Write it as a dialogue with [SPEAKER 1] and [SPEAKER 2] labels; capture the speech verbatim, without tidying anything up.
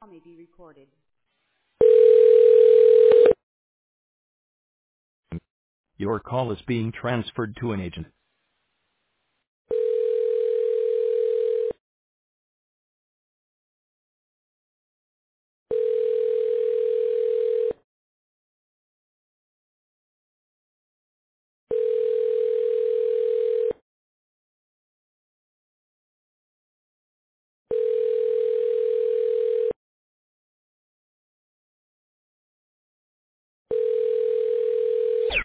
[SPEAKER 1] may be recorded.
[SPEAKER 2] Your call is being transferred to an agent.